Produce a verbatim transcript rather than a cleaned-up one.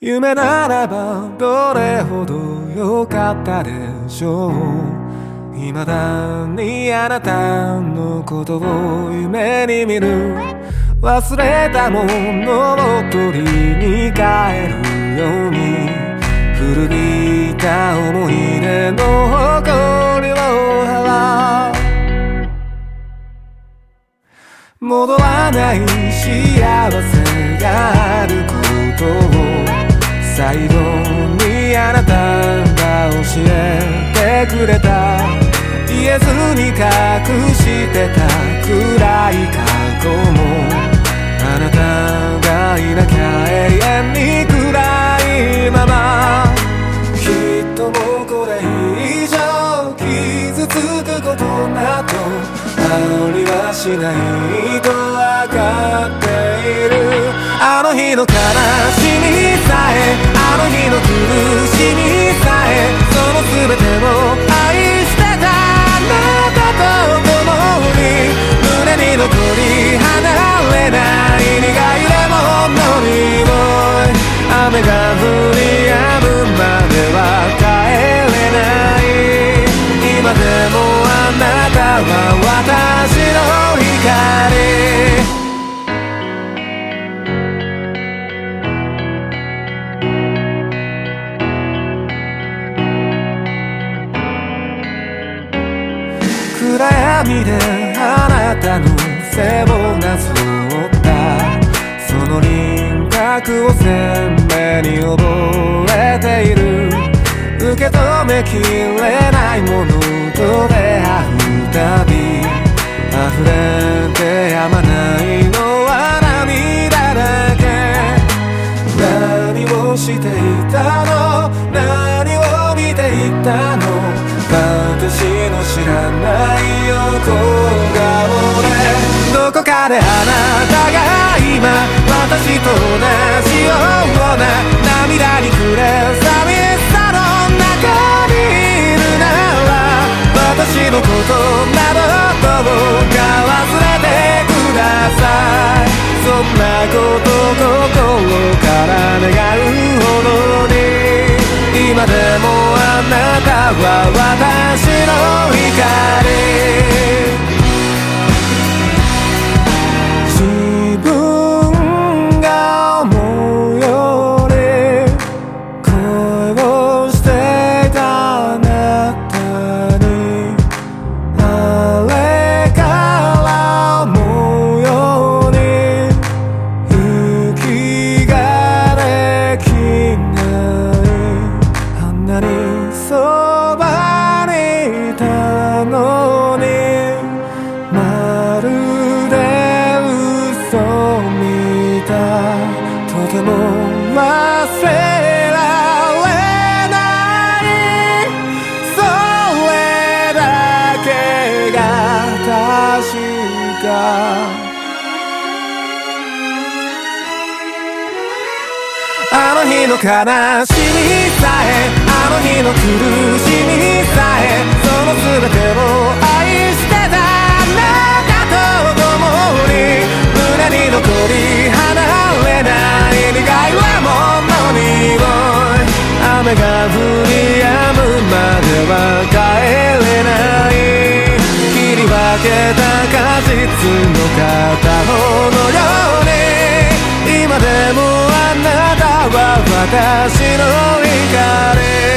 夢ならばどれほど良かったでしょう。未だにあなたのことを夢に見る。忘れたものを取りに帰るように、古びた思い出の誇りを払う。戻らない幸せがあることを最後にあなたが教えてくれた。言えずに隠してた暗い過去も、あなたがいなきゃ永遠に暗いまま。きっともうこれ以上傷つくことなどありはしないとわかっている。あの日の悲しみさえ、あの日の苦しみさえ、その全てを愛してたあなたと共に、胸に残り離れない苦いレモンの匂い。雨が降り止むまでは帰れない。今でもあなたは私の光。暗闇であなたの背をなぞったその輪郭を鮮明に覚えている。受け止めきれないものと出会うたび、溢れてやまないのは涙だけ。何をしていたの、何を見ていたの、私の知らない横顔で。どこかであなたが今私と同じような涙に暮れ寂しさの中にいるなら、私のことなどどうか忘れてください。そんなこと心から願うほどに、今でもあなたは私の光。自分が思うより恋をしていたあなたに、あれから思うように息ができない。あんなにそばにいたのに、まるで嘘みたい。とても忘れられない、それだけが確か。あの日の悲しみさえ、あの日の苦しみさえ、その全てを愛してたあなたと共に、胸に残り離れない苦いレモンの匂い。雨が降り止むまでは帰れない。切り分けた果実の片方のように、今でもあなたは私の光。